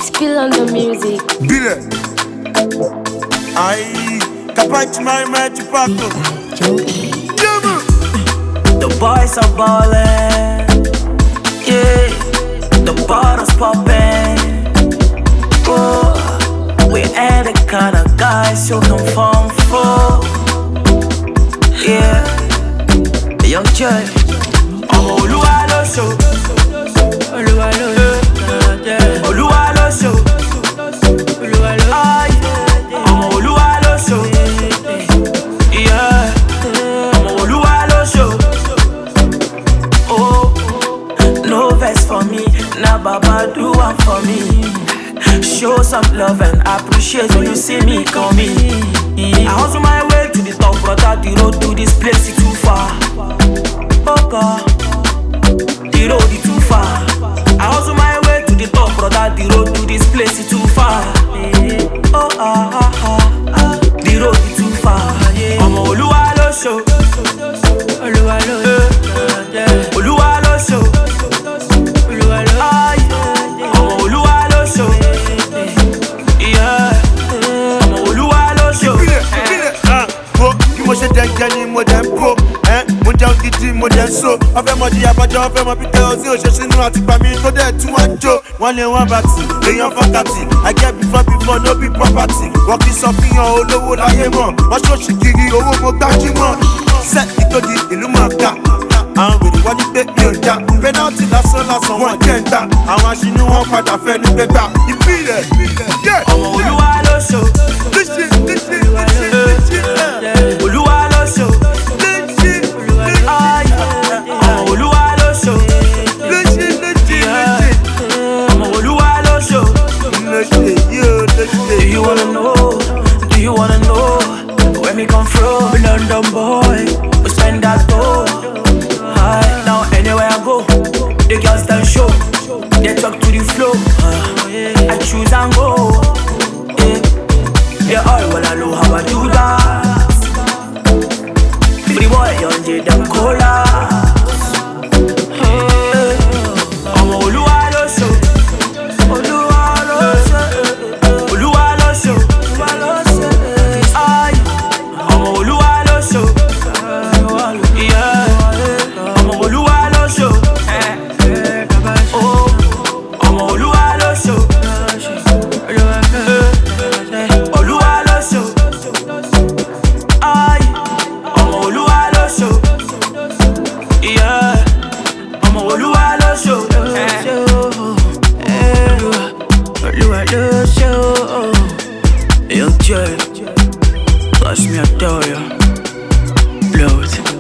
Spill on the music. Bile. Ai, capace mai mete pacto. The boys are ballin', yeah. The bottles poppin'. Oh, we ain't the kind of guys who can fall for. Yeah, Young Joy. Oluwa lo show. Oluwa lo show. Oluwa lo show. Oluwa lo show. Oluwa lo show. Yeah, Oluwa lo show. Oh, no vex for me, now Baba do one for me. Show some love and appreciate when you see me coming. I hustle my way to the top, brother. The road to this place is too far. Oh God, the road is too far. I hustle my way to the top, brother. The road to this place is too far. Oh the road is too far. Oluwa lo show. Oluwa lo show. Oluwa lo show. Oluwa lo show. Yeah, Oluwa lo show. Mo ṣe jẹjẹ ni mo dẹ̀ ń bò mo jẹun gidi mo dẹ̀ ń so ọfẹ́ mọ di abájọ ọfẹ́ mọ pété ọsí òṣèṣinú àti pàmì tó dẹ̀ tí wọ́n ń jó wọ́n lé wọ́n bàtì èèyàn fọ́kàtì I get before no be property wọ́n kì í sọ fihàn olówó láyé mọ̀ wọ́n ṣòṣì kiri owó mo gbájúmọ̀ sẹ́ẹ̀tì tó di ìlú mọ̀ ká àwọn wèrè wọ́n ní pé mi ò já pẹ́nàtì lásán wọ́n jẹ́ ń ta àwọn aṣínú wọn padà fẹ́ ní gbẹgbà ìpìlẹ̀ Oluwa lo show. Oluwa lo show. Oluwa lo show. Oluwa lo show. Do you wanna know? Do you wanna know where me come from? London boy, we spend that dough. Now anywhere I go, the girls dance show. They talk to the flow. I choose and go. They all wanna know how I do that. Free boy, young J, them cola. Oluwa lo show. Oluwa lo show. Oluwa lo show. Ay, Oluwa lo show. Yeah, Oluwa lo show. Oh, Oluwa lo show. Oluwa lo show. Ay, Oluwa lo show. Yeah, Oluwa lo show. Oluwa lo show. Young Joy, watch me, I tell you, blow it.